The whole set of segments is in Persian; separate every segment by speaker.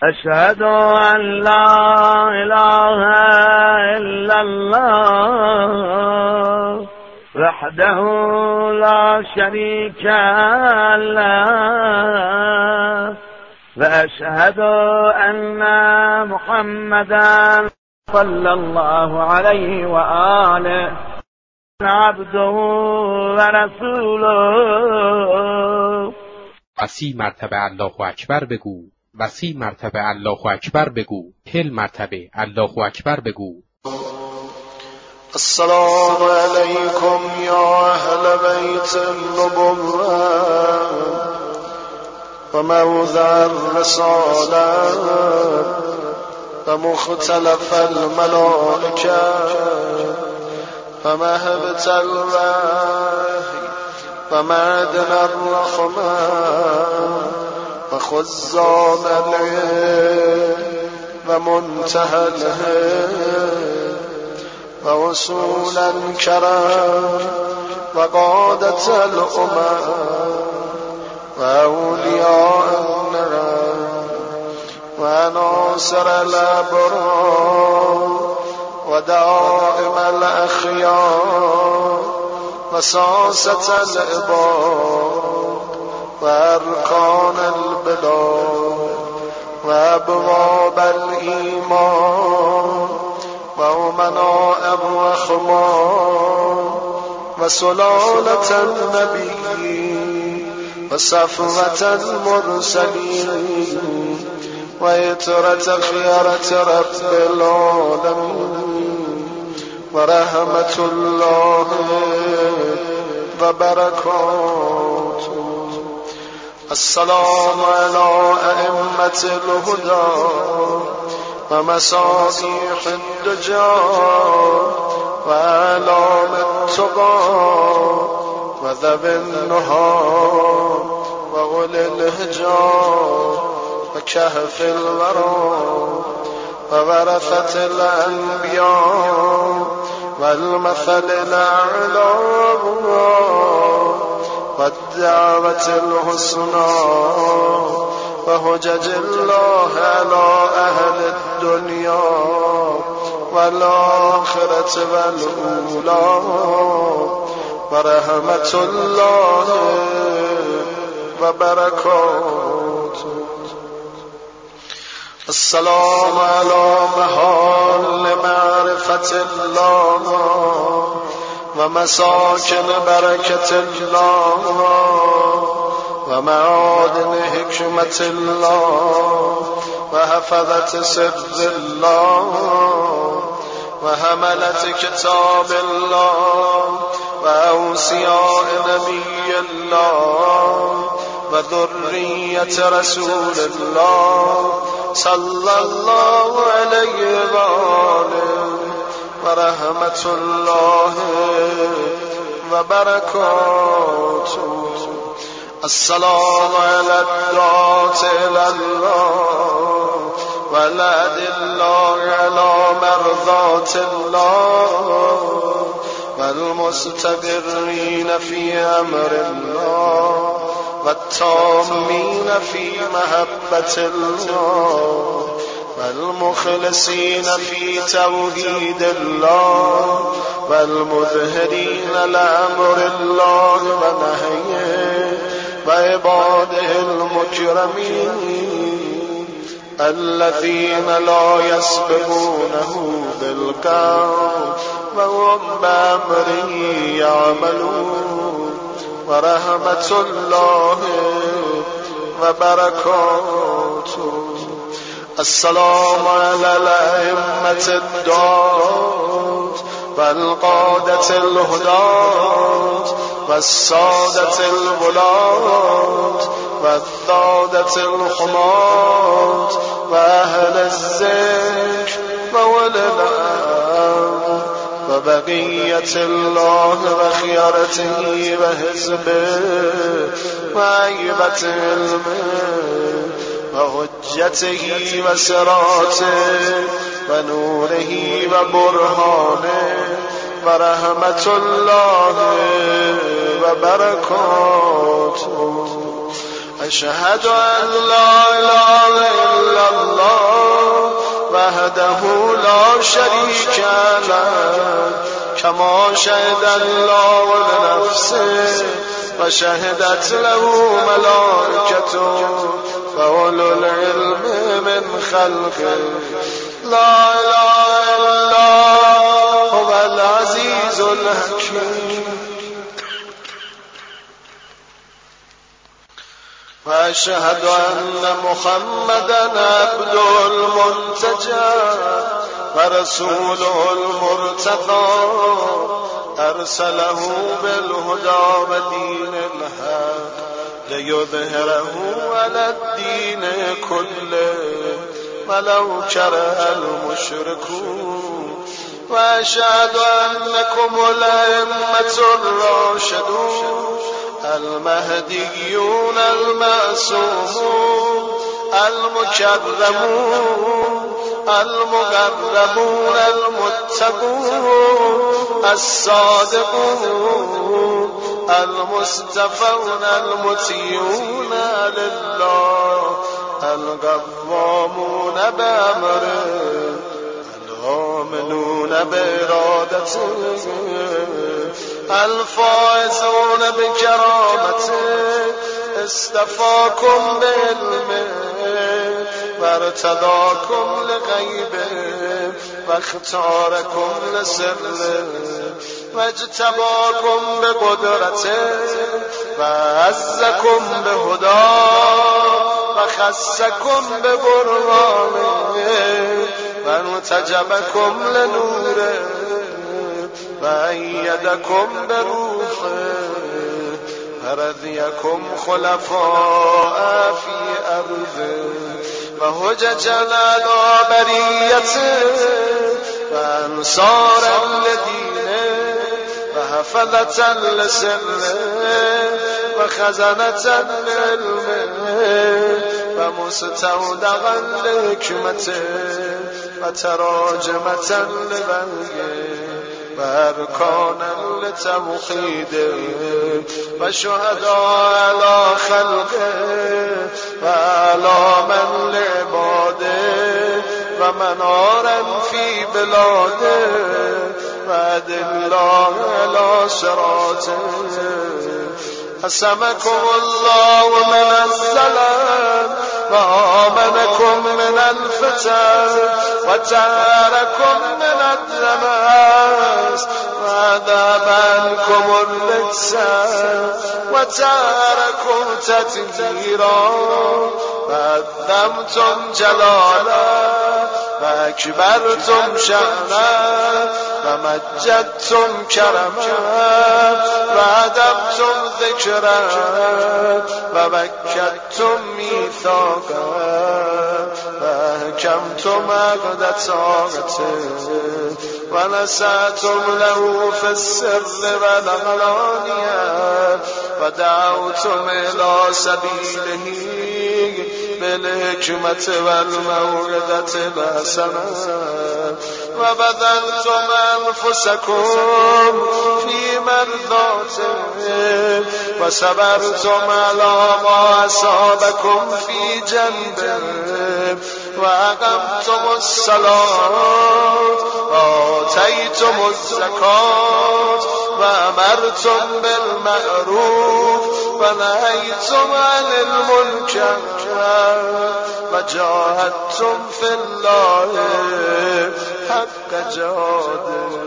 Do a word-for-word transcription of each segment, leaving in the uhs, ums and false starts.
Speaker 1: أشهد أن لا إله إلا الله وحده لا شريك له وأشهد أن محمدا صلى الله عليه وآله عبده ورسوله.
Speaker 2: سی مرتبه الله اکبر بگو و سی مرتبه الله اکبر بگو، هل مرتبه الله اکبر بگو.
Speaker 3: السلام علیکم یا اهل بیت النبوة و موضع الرسالة و مختلف الملائکه و مهبت الوحی و معدن الرحمة و خزان العلم و منتهى الهدى و وصول الكرم و قادة الأمم و اولیاء النعم و ناصر الابرار و دائم الاخیار و ساسة العباد و ارکان البلاد و ابواب الایمان و امناء الرحمن و سلالة النبی و صفوة المرسلین و اطرة خیرة رب العالمین و رحمت الله و برکاته. السلام على أئمة الهدى و مصابيح الدجى و اعلام التقى و ذوي النهى و أولي الهجى و كهف الورى و ورثة الأنبياء و المثل الأعلى و الدعوة الحسنى و حجج الله على أهل الدنيا و الآخرة و الأولى و رحمت الله و برکاته. السلام على محال معرفة الله و مساکن برکت الله و معادن حکمت الله و حفظت سر الله و حملت کتاب الله و اوصیاء نبی الله و ذریت رسول الله صلی الله علیه و آله و رحمت الله و برکاته. السلام علی الدعاة الی الله و الادلاء علی مرضات الله و المستقرین فی امر الله و التامین فی محبت الله والمخلصين في توحيد الله والمظهرين لأمر الله ونهيه وعباده المكرمين الذين لا يسبقونه بالقول وهم بأمره يعملون ورحمة الله وبركاته. السلام على الأئمة الدعاة والقادة الهداة والسادة الولاة والثادة الحماة وأهل الذكر وأولي الأمر وبقية الله وخيرته وحزبه وعيبة علمه وحجته وسراته ونوره وبرهانه ورحمة الله وبركاته. أشهد أن لا إله إلا الله وحده لا شريك له كما شهد الله لنفسه وشهدت له ملائكته وأولو العلم من خلقه لا إله إلا هو العزيز الحكيم وأشهد أن محمدا عبده المنتجى ورسوله المرتضى أرسله بالهدى ودين الحق ليظهره على الدين كله ولو كره المشركون وأشهد أنكم الأئمة الراشدون المهديون المعصومون المكرمون المقربون المتقون الصادقون المصطفون المطيعون لله القوامون بأمره الآمنون بإرادته الفائزون بكرامته استفاكم بعلمه وارتضاكم لغيبه واختاركم لسره واجتباكم بقدرته وعزكم بهداه وخصكم ببرهانه وانتجبكم لنوره وأيدكم بروحه ورضيكم خلفاء في أرضه وهججا على بريته وأنصارا لدينه وحفظة لسره وخزنة لعلمه ومستودعا لحكمته وتراجمة لبلغه وأركانا لتوحيده وشهداء على خلقه وعلاما لعباده ومنارا في بلاده وأدلا على صراطه قسمكم الله من الظلام وآمنكم من الفتن وتاركم من الدماس وذهب عنكم الرجس وتاركم تتجيرا وعظمتم جلالا وأكبرتم شأنا ومجدتم كرما وأدبتم ذكرا ومكدتم ميثاقا وأحكمتم عقد طاعته ونسأتم له في السر والعلانية ودعوتم إلى سبيله بالحكمة والموعظة الحسنة وبذلتم أنفسكم في مرضاته وصبرتم على ما أصابكم في جنبه وأقمتم الصلاة وآتيتم الزكاة وأمرتم بالمعروف ونهيتم عن المنكر وجاهدتم في الله حق جهاده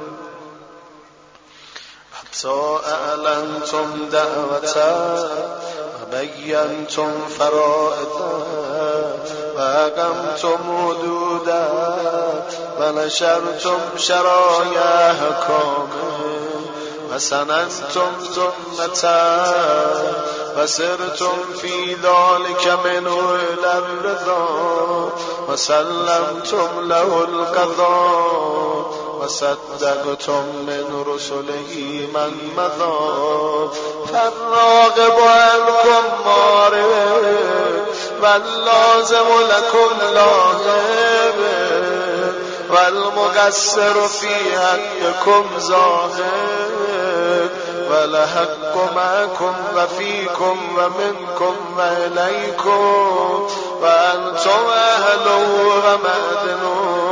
Speaker 3: حتى أعلنتم دعوته وبينتم فرائضه وأقمتم حدوده ونشرتم شرائع أحكامه وسننتم سنته وسرتم في ذلك منه إلى الرضا وسلمتم له القضاء وصدقتم من رسله من مضى فالراغب عنكم مارب واللازم لكم لاغب والمقصر في حقكم زاهد والحق معكم وفيكم ومنكم وإليكم وأنتم أهل ومأذنون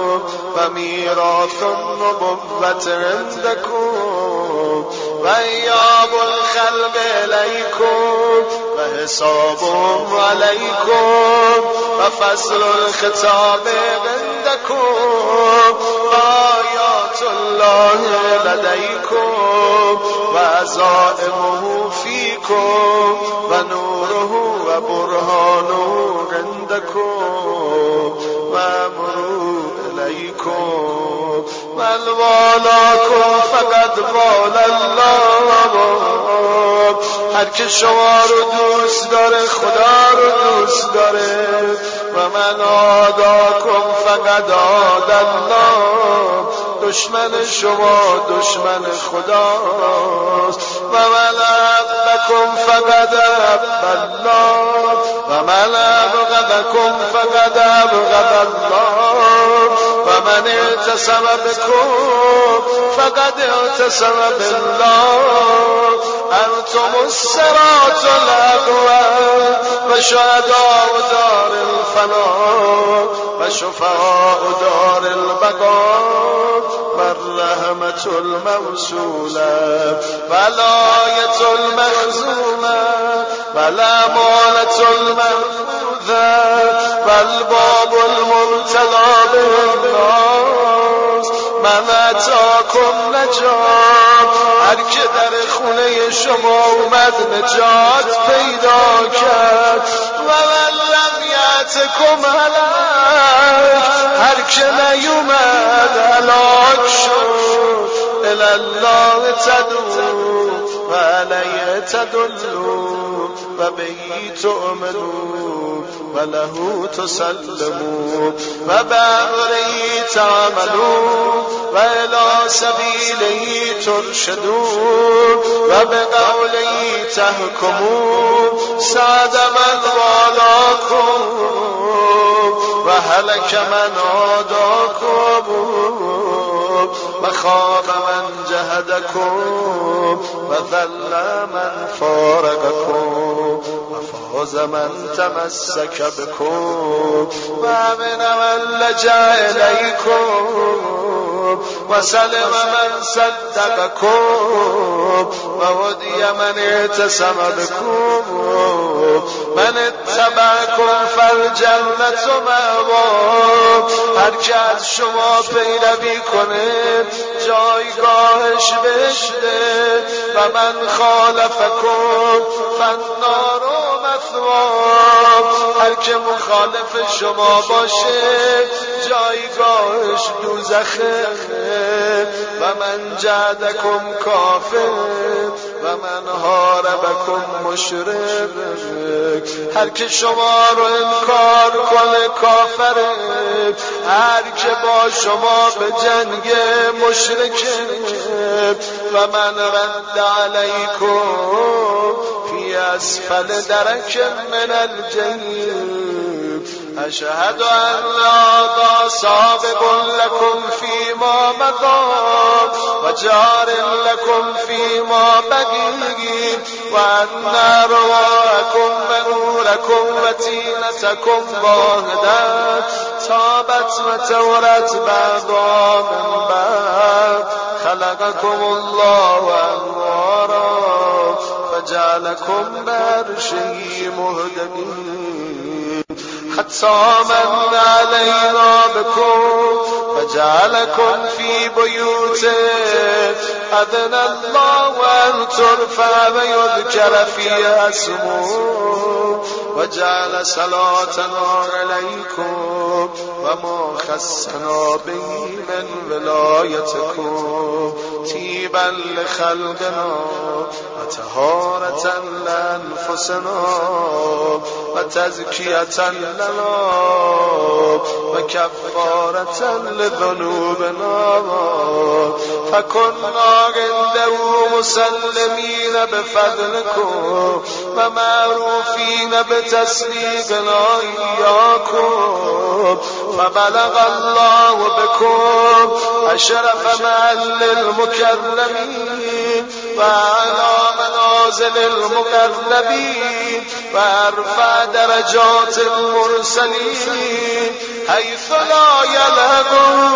Speaker 3: و میراث النبوت عندكم و ایاب الخلق الیکم و حسابهم علیکم و فصل الخطاب عندكم و آیات الله لدیکم و عزائمه فیکم و نوره و برهانه عندكم و امره الیکم و الوالاکم فقد وال الله. هر که شما رو دوست داره خدا رو دوست داره و من آداکم فقد آد الله. دشمن شما دشمن خداست و من ابغضکم فقد ابغض الله و من ابغضکم فقد ابغض الله و من اعتصم بكم فقد اعتصم بالله. انتم الصراط الاقوم و شهداء دار الفنا و شفعاء دار البقاء و الرحمة الموصولة و الآية المخزومة و الأمانة المنفوذة و الباب المرتضى بالناس. من اتاکم نجات، هر که در خونه شما اومد نجات پیدا کرد. و من لم یأتکم هلاک، هر که نیومد هلاک شد. الی الله تدعون و علیه تدلون و بهی تؤمنون و له تسلمون و بأمره تعملون و الی سبیله ترشدون و بقوله تحکمون. سعد من والاکم و هلک من عاداکم و خاب من جهدکم و ذل من فارقکم و فاز من تمسک بکم و امن من لجأ الیکم و سلم من صدقکم و هدی من اعتصم بکم. من اتبعکم فالجنة مأواکم، هر که از شما پیروی کنه جایگاهش بهشته. و من خالفکم فالنار مثواکم، هر که مخالف شما باشه جایگاهش دوزخه. و من جعدکم کافر و من حاربکم مشرک، هر که شما رو انکار کنه کافره، هر که با شما به جنگ مشرکه. و من رد علیکم فی اسفل درک من الجحیم. اشهد ان هذا سابق لكم فيما مضى و جار لكم فيما بقي و ان ارواحكم و نوركم و تینتكم واحدة تابت و تورت بعضها من بعد. خلقكم الله انوارا فجعلكم بعرشه مهتدين حتى من علينا بكم فجعلكم في بيوته أذن الله أن ترفع ويذكر فيها اسمه وجعل صلاتنا عليكم وما خصنا به من ولايتكم طيبا لخلقنا وطهارة لأنفسنا وتزكية لنا وكفارة لذنوبنا فكنا عنده مسلمين بفضلكم ومعروفين بتسليمنا إياكم فبلغ الله بكم أشرف محل المكرمين وعلى منازل المقربين وأرفع درجات المرسلين حيث لا يلهق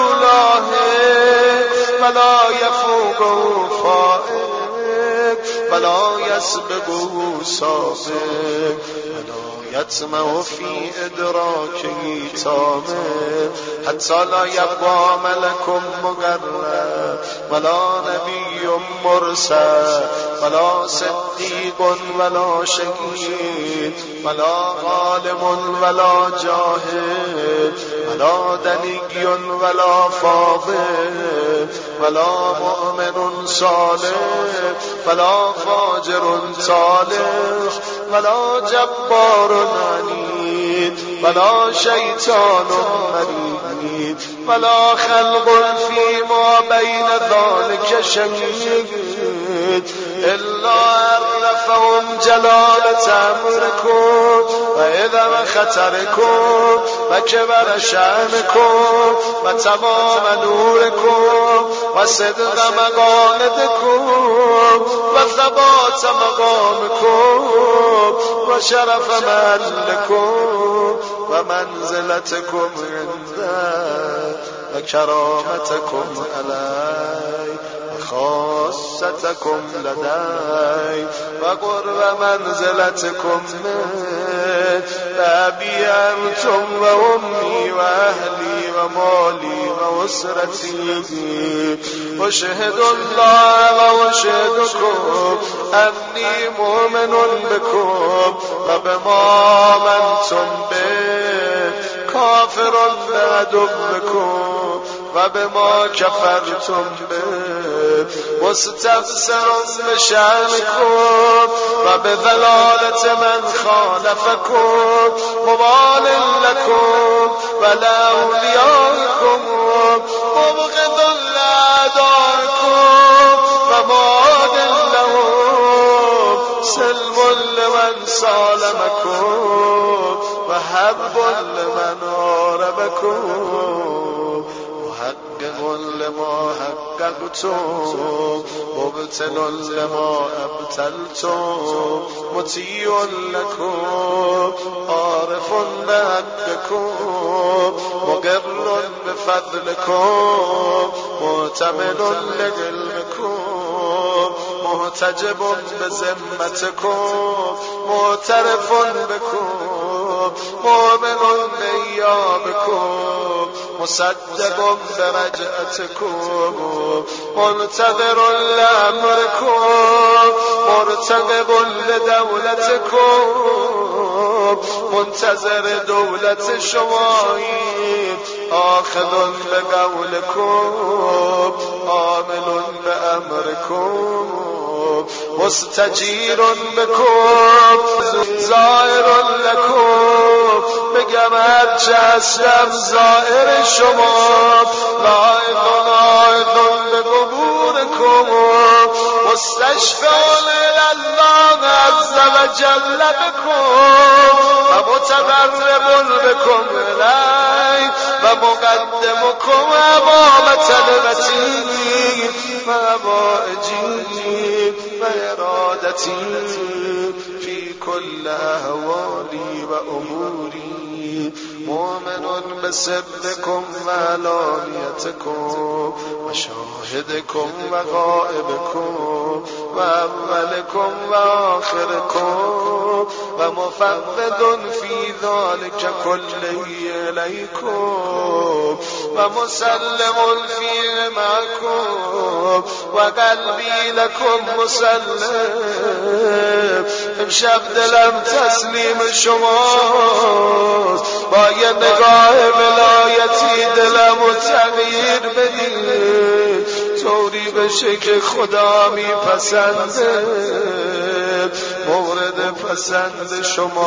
Speaker 3: لاهق ولا يفوق فائق ولا يسبق سابق ولا يطمع في إدراكه تامق حتى لا يبقى ملك مقرب ولا نبي مرسل ولا صديق ولا شهيد ولا عالم ولا جاهل ولا دني ولا فاضل ولا مؤمن صالح ولا فاجر صالح ولا جبار عنيد ولا شيطان مريد ولا خلق فيما بين ذلك شهيد إلا عرفهم جلالة أمركم وإذا خطركم وكبر شأنكم وتمام نوركم وصدق مقالدكم وثبات مقامكم وشرف محلكم ومنزلتكم عنده وكرامتكم علي وخاصتكم لدي وقرب منزلتكم من أبي أنتم وأمي وأهلي ومالي وأسرتي وشهد الله وشهدكم أني مؤمن بكم وبما آمنتم به كافر بعدكم وبما كفرتم به مستبصر بشأنكم وبضلالة من خالفكم مبال لكم ولا أولياءكم مبغض لأعدائكم ومعاد لهم سلم لمن سالمكم وحب لمن عاربكم محقق لما حققتم مبتل لما ابتلتم مطيع لكم عارف بحقكم مقر بفضلكم معتمد لعلمكم محتجب بذمتكم معترف بكم مؤمن بإيابكم مصدق برجعتكم منتظر لأمركم مرتقب لدولتكم منتظر دولة شمائي آخذ بقولكم عامل بأمركم مستجير بكم زائر لكم بگم چشم زائر شما لائق لائق بقبوركم مستشفع لله عز وجل بكم ومتقرب بكم إليه ومقدمكم أمام طلبتي وحوائجي وإرادتي في كل أهوالي وأموري مؤمن بسركم وعلانيتكم وشاهدكم وغائبكم وأولكم وآخركم ومفوض في ذلك كله إليكم ومسلم فيه معكم وقلبي لكم مسلم امشب دلم تسلیم شماست با یه نگاه ولایتی دلم و تغییر بدید طوری بشه که خدا میپسنده مورد پسند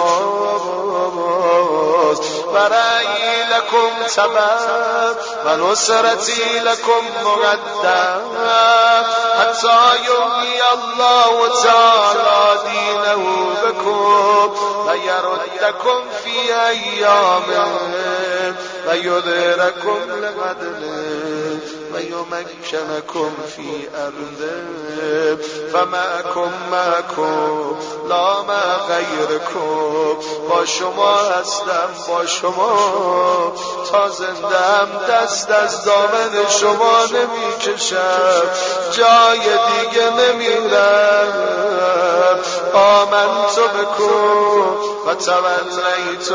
Speaker 3: شماست برای لکم سبب و نصرتی لکم مقدم حتی یحیی الله تعالی دینه بکم و یردکم فی ایامه و یظهرکم لقدره و یمکنکم فی ارضه فمعکم معکم لا مع غیرکم. با شما هستم، با شما تا زندم، دست از دامن شما نمی کشم، جای دیگه نمیرم. آمنت بکم و تولیت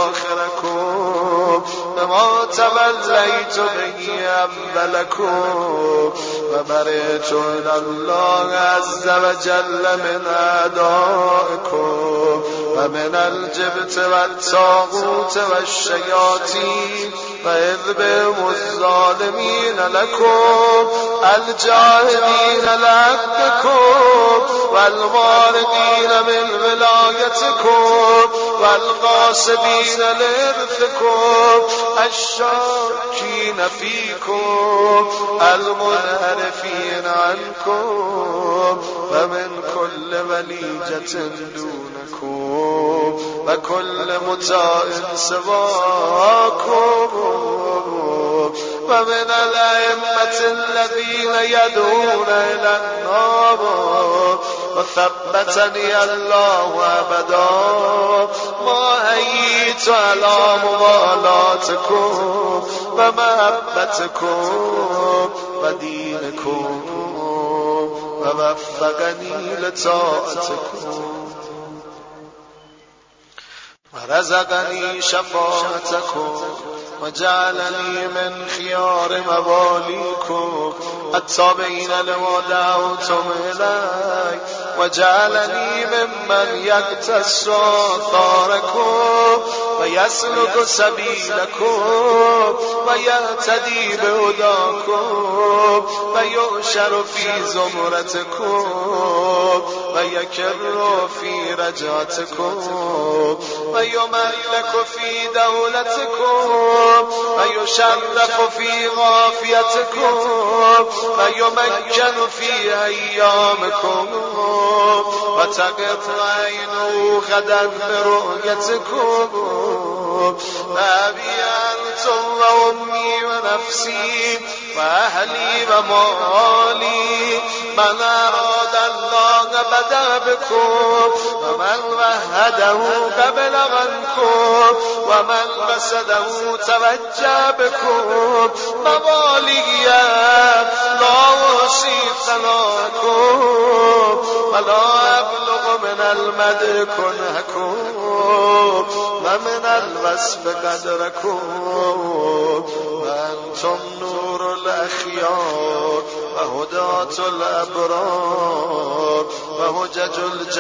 Speaker 3: آخرکم بما تولیت بهی اولکم و بریت الله عز وجل من اعدائکم و من الجبت و الطاغوت و الشیاطین و اذبهم الظالمین لکم الجاهدین لعبدکم و المارقین من ولایتکم و الغاصبین لارثکم الشاکین فیکم المنحرفین عنکم و من کل ولیجة دونکم و کل مطاع سواکم و من الائمة الذین یدعون الی النار و ثبتنی الله ابدا ما حییت علی موالاتکم و محبتکم و دینکم و وفقنی لطاعتکم و رزقنی شفاعتکم و جعلنی من خیار موالیکم التابعین لما دعوتم الیه و جعلنی ممن یقتص آثارکم و یسلک سبیلکم و یهتدی بهداکم و یحشر فی زمرتکم و یکر فی رجعتکم و یملک فی دولتکم و یشرف فی عافیتکم و یمکن فی ایامکم و تقر عینه غدا برؤیتکم و ابی انتم و امی و نفسی و اهلی و مالی من اراد الله بدا بکم و من وحده قبل عنکم و من قصده توجه بکم موالیت لا احصی ثناءکم ولا ابلغ من المدح کنحکم و من الوصف قدرکم و انتم نور الاخیار و هدات الابرار و حجج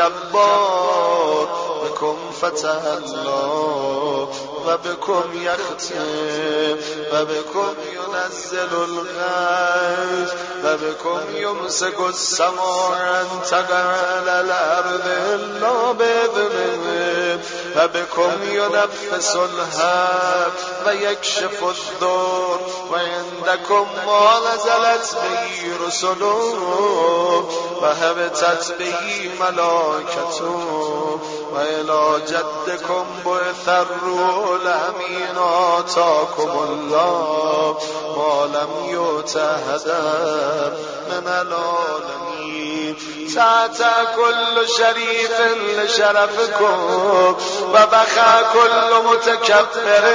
Speaker 3: الجبار بكم فتح الله و بكم یختم و بكم ينزل الغیث و بكم يمسك السماء ان تقع على الارض الا باذنه و بكم ينفس الهب و یکشف الضر و عندكم ما نزلت به رسله و هبطت به ملائکته و الی جدکم بعث الروح الامین آتاکم الله ما لم یؤت احدا من العالمین تحت کل شریف لشرفکم و بخع کل متکبر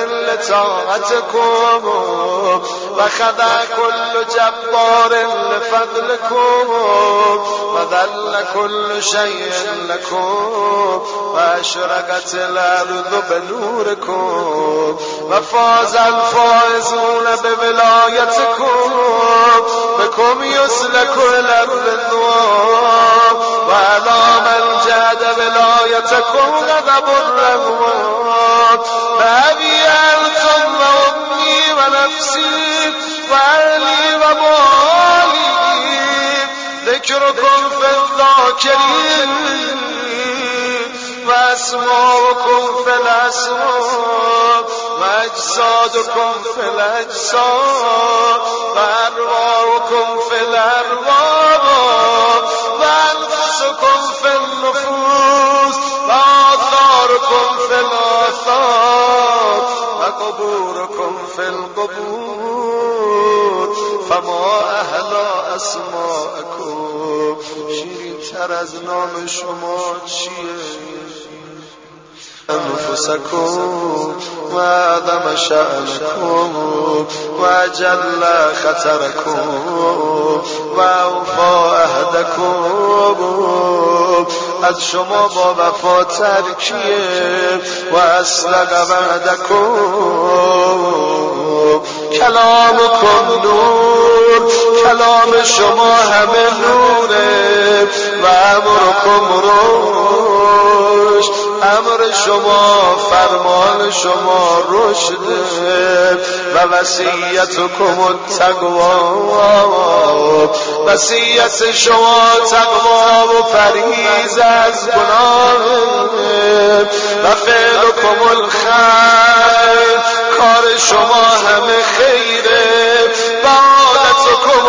Speaker 3: لطاعتکم و خضع کل جبار لفضلکم و ذل کل شیء لکم و اشرقت الارض بنورکم و فاز الفائزون بولایتکم بكم يسلك الارض النوار و علی من جهد ولایتکم غضب الرحمن و ابی انتم و امی و نفسی و اهلی و مالی ذکرکم فی الذاکرین و اسماؤکم فی الاسماء و اجسادکم فی الاجساد و ارواحکم فی الارواح و انفسکم فی النفوس و آثارکم فی الاثار و قبورکم فی القبور فما اهلا اسماءکم، شیرین تر از نام شما چیه؟ انفسکم و اعظم شأنکم و اجل خطرکم و اوفا عهدکم، از شما با وفاتر کیه؟ و اصدق وعدکم، کلامکم نور، کلام شما همه نوره، و امرکم رشد، امر شما فرمان شما رشده، و وصیتکم التقوا، وصیت شما تقوا و پرهیز از گناه، و فعلکم الخیر، کار شما همه خیره، و عادتکم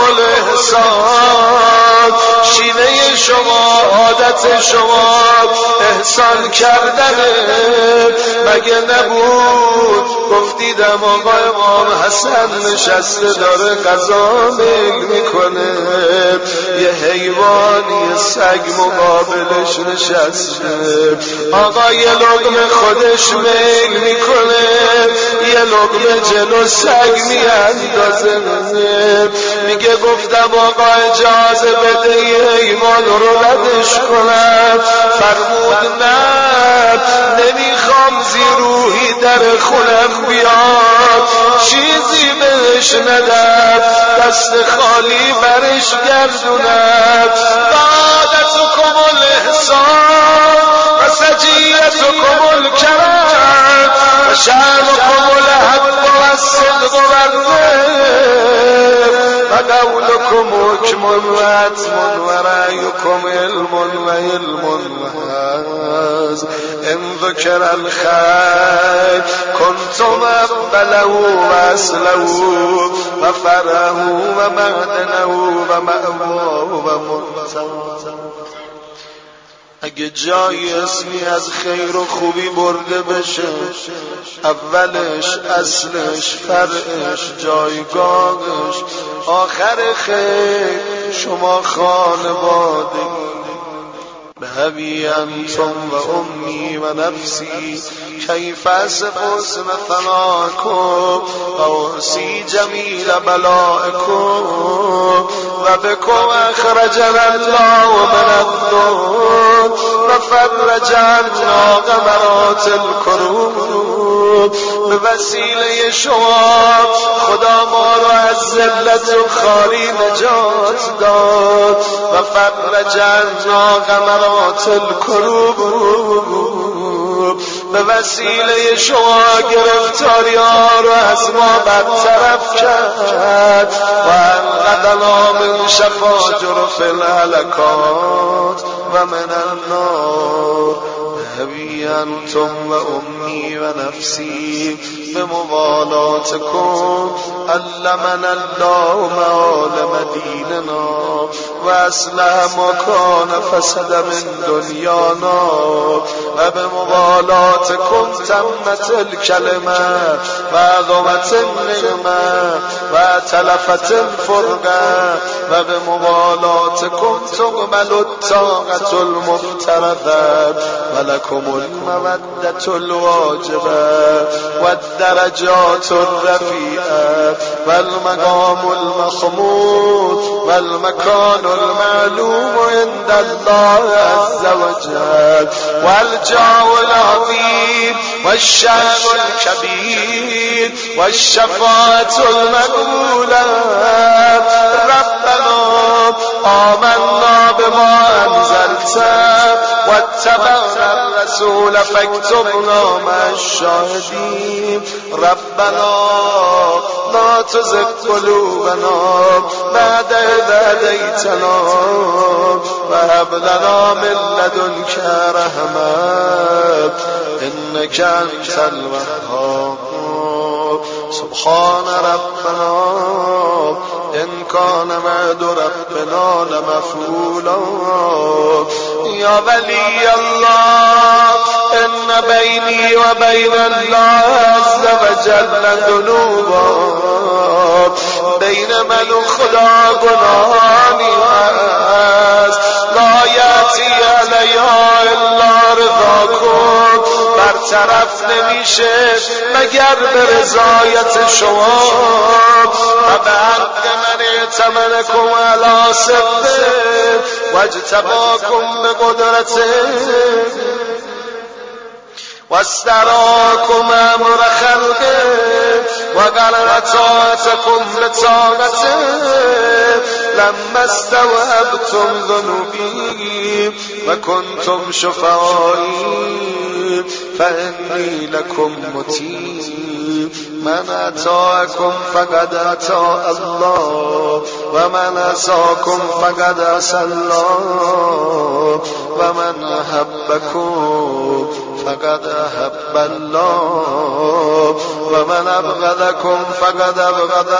Speaker 3: الاحسان، شیوه شما عادت شما احسان کردنه. مگه نبود گفتیدم آقا امام حسن نشسته داره غذا میل میکنه، یه حیوانی سگ مقابلش نشسته، آقا یه لقمه خودش میل میکنه، یه لقمه جلو سگ میاندازه، میگه گفتم آقا اجازه بده یه حیوان رو ردش کنم، فرمود نه، نمیخوام زیروهی در خونم بیاد، چیزی بهش ندم، دست خالی برش گردونم. وعدتکم الاحسان و سجیتکم الکرم و شأنکم الحق و الصدق و الرفق، و قولکم حکم و عتم و رأیکم علم و علم و حظ، ان ذکر الخیر کنتم اقبله و اصله و فرعه و معدنه و مأواه و مرتضاه. اگه جایی اسمی از خیر و خوبی برده بشه، اولش، اصلش، فرعش، جایگاهش، آخر خیر شما خانواده. بهبی انتم و امی و نفسی کیف اصف حسن ثناکم و احصی جمیل بلائکم، و بکم اخرجنا الله من الضر و فرج عنا غمرات الکروب. به وسیله شما خدا ما رو از ذلت و خاری نجات داد، و فرج عنا غمرات الکروب. به وسیله شما گرفتاری ها رو از ما برطرف کرد، و انقذنا من شفاجر فی الهلکات و من النار. بهبی انتم و امی و نفسی به موالاتکم علمنا الله معالم دیننا و اصلح ما کان فسد من دنیانا، و به موالاتکم تمت الکلمه و عظمت النعمه و تلفت الفرقه، و به موالاتکم تقبل الطاقت المفترضه و لکم المودة الواجبه و الدرجات الرفیعه و المقام المحمود و المکان المعلوم عند الله عز وجل و الجاه العظیم و الشأن الكبیر و الشفاعة المقبوله. ربنا آمنا بما انزلت و اتبعنا الرسول فاكتبنا مع الشاهدين. ربنا لا تزغ قلوبنا بعد إذ هديتنا وهب لنا من لدنك رحمة إنك أنت الوهاب. سبحان ربنا إن كان وعد ربنا لمفعولا. يا ولي الله إن بيني وبين الله عز وجل ذنوبا بین من و خدا گناهانی هست لا یأتی علیها الا رضاکم برطرف نمیشه مگر به رضایت شما و به حق من اعتمنکم علی صدقه و اجتباکم به قدرته و استراکم امر خلقه و قرر طاعتکم بطاقته لما استوعبتم ذنوبی و کنتم شفعایی فانی لکم مطیع من اطاعکم فقد اطاع الله و من عصاکم فقد عصی الله و من احبکم فقد احب الله و من ابغضکم فقد ابغض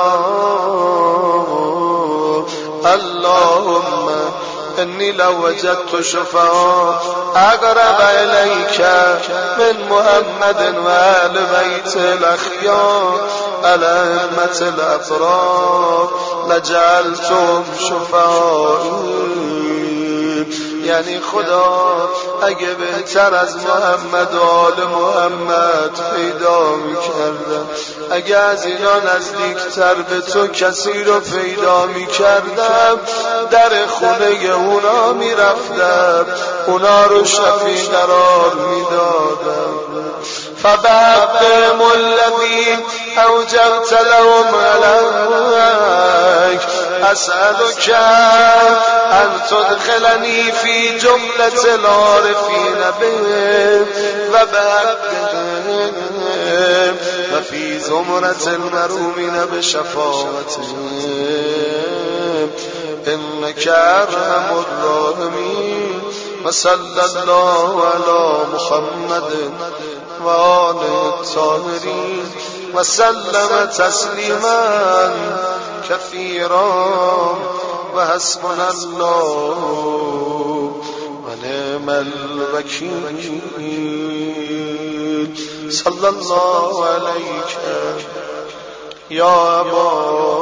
Speaker 3: الله اللهم انی لو وجدت شفاعا اقرب الیک من محمد و آل بیت الاخیار الائمة الاطراف لجعلتم شفاعی. یعنی خدا اگه بهتر از محمد و آل محمد پیدا میکردم، اگه از اینا نزدیکتر به تو کسی رو پیدا میکردم، در خونه اونا میرفتم، اونا رو شفیع قرار میدادم. فبحقهم الذی اوجبت لهم علیک اسألک ان تدخلنی فی جملة العارفین به و بحقهم و فی زمرة المرومین بشفاعتهم انک ارحم الراحمین. و صلی الله علی محمد و آل الطاهرین و سلم تسلیما کثیرا و حسبنا الله و نعم الوکیل. صلی الله علیک یا ابا